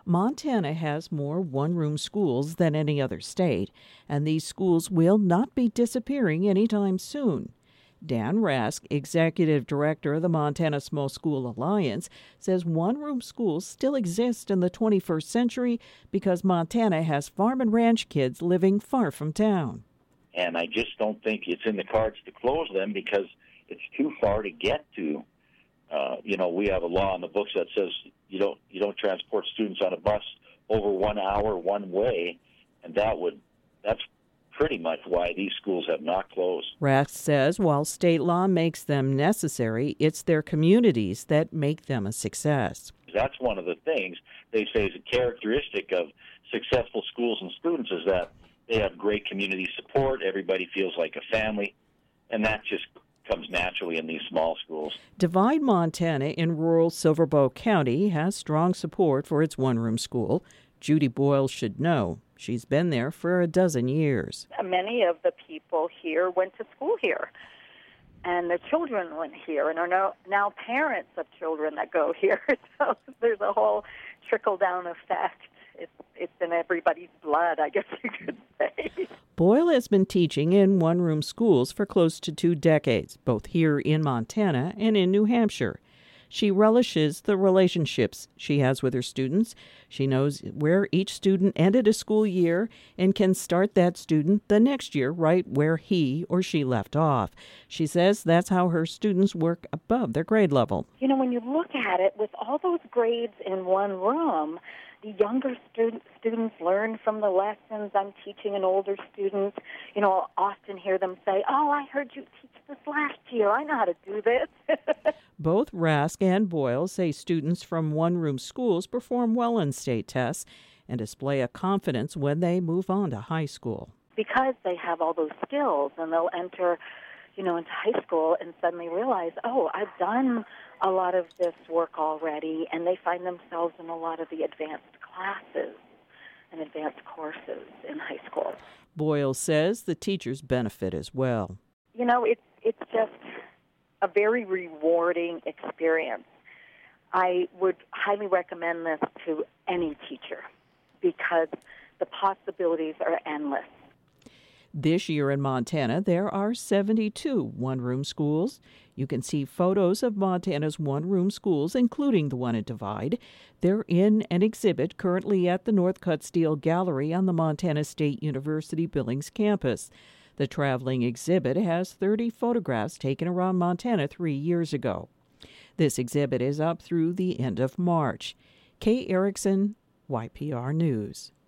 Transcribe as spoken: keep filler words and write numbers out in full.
Montana has more one-room schools than any other state, and these schools will not be disappearing anytime soon. Dan Rask, executive director of the Montana Small School Alliance, says one-room schools still exist in the twenty-first century because Montana has farm and ranch kids living far from town. And I just don't think it's in the cards to close them because it's too far to get to. Uh, you know, we have a law in the books that says you don't you don't transport students on a bus over one hour one way, and that would that's pretty much why these schools have not closed. Rask says while state law makes them necessary, it's their communities that make them a success. That's one of the things they say is a characteristic of successful schools and students is that they have great community support, everybody feels like a family, and that just comes naturally in these small schools. Divide Montana in rural Silver Bow County has strong support for its one-room school. Judy Boyle should know. She's been there for a dozen years. Many of the people here went to school here, and their children went here, and are now, now parents of children that go here. So there's a whole trickle-down effect. It's, it's in everybody's blood, I guess you could say. Boyle has been teaching in one-room schools for close to two decades, both here in Montana and in New Hampshire. She relishes the relationships she has with her students. She knows where each student ended a school year and can start that student the next year right where he or she left off. She says that's how her students work above their grade level. You know, when you look at it, with all those grades in one room, the younger student, students learn from the lessons I'm teaching, and older students, you know, I'll often hear them say, oh, I heard you teach this last year. I know how to do this. Both Rask and Boyle say students from one-room schools perform well in state tests and display a confidence when they move on to high school. Because they have all those skills, and they'll enter, you know, into high school and suddenly realize, oh, I've done a lot of this work already, and they find themselves in a lot of the advanced classes and advanced courses in high school. Boyle says the teachers benefit as well. You know, it's it's just a very rewarding experience. I would highly recommend this to any teacher because the possibilities are endless. This year in Montana, there are seventy-two one-room schools. You can see photos of Montana's one-room schools, including the one at Divide. They're in an exhibit currently at the Northcutt Steel Gallery on the Montana State University Billings campus. The traveling exhibit has thirty photographs taken around Montana three years ago. This exhibit is up through the end of March. Kay Erickson, Y P R News.